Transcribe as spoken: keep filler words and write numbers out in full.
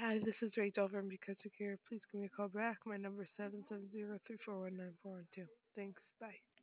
Hi, this is Rachel from Because Secure. Please give me a call back. My number is seven seven zero three four one nine four one two. Thanks. Bye.